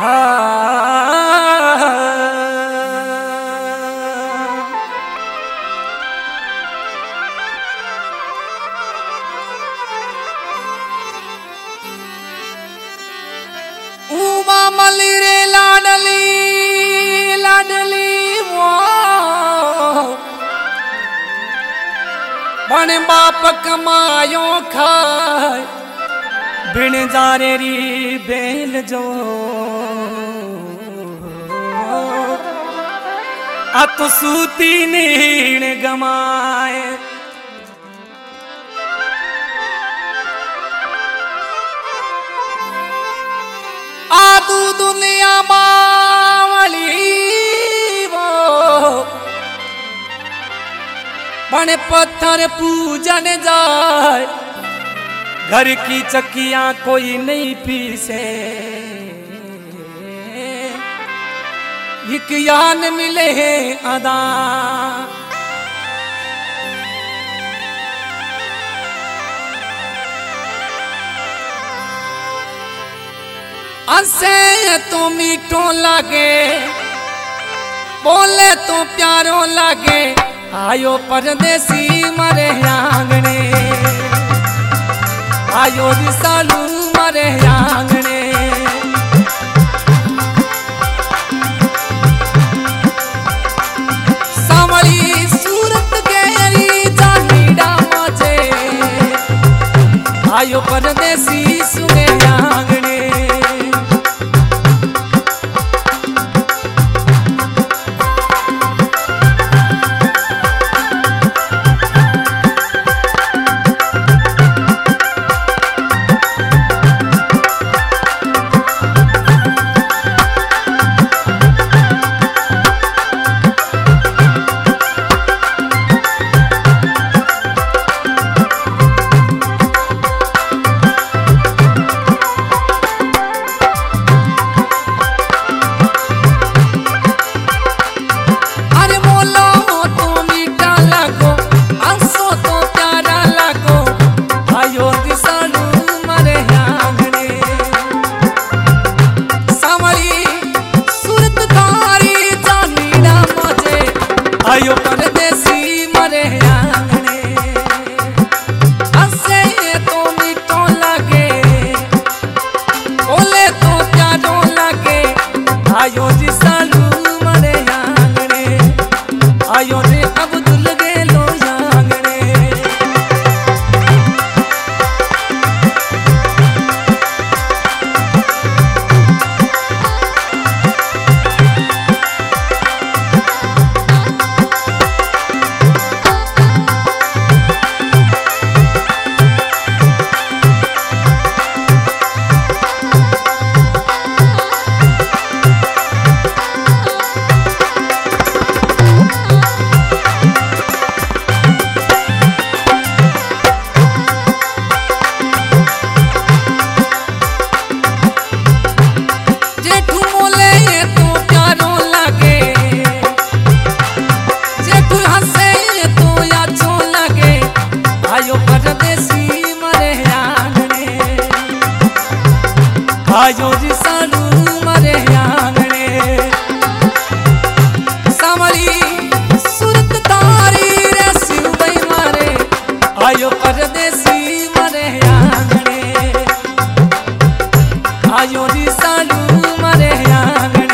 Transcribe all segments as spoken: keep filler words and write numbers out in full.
उमा मली रे लाडली लाडली वो बन बाप कमायो खाए बिन जारे री बेल जो अत सूती नीण गमाए आदू दुनिया मावली वो बन पत्थर पूजन जाए घर की चक्कियां कोई नहीं पीसे एक यान मिले अदा हंसे तो मीठो लागे बोले तो प्यारो लागे आयो परदेसी मरे आंगने आयो रिसालू मरे आंगने सावली सूरत गेरी जानीडा मचे आयो परदेसी सुने आंगने आयो परदेसी मरे आंगने हंसे तो मीठो लागे बोले तो प्यारो लागे आयो जी सालू मरे आंगने आयो रे अब्दुल गेलो आंगने आयो जी सालू मरे आंगने सावली सूरत तारी रे शिवई मारे आयो परदेसी मरे आंगने आयो जी सालू मरे आंगने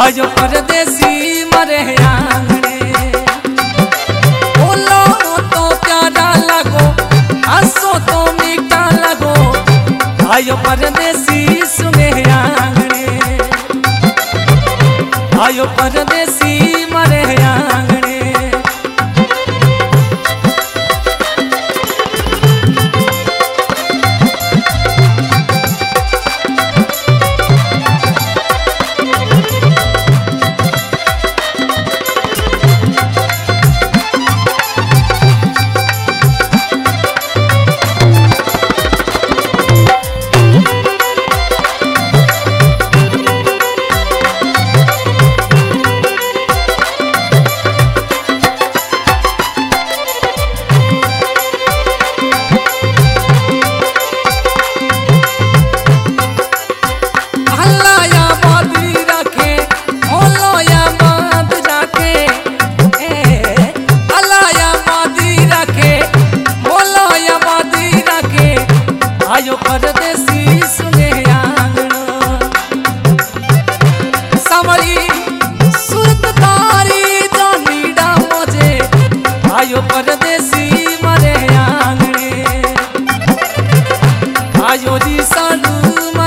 आयो परदेसी मरे आंगणे बोलो तो प्यारा लगो हंसो तो मीठा लगो आयो परदेसी सुने आंगणे आयो परदेसी मरे आंगणे आयो परदेसी सुने आंगणो सावरी सुरत तारी जानीडा मोजे आयो परदेसी मरे आंगणे आयो जी सालू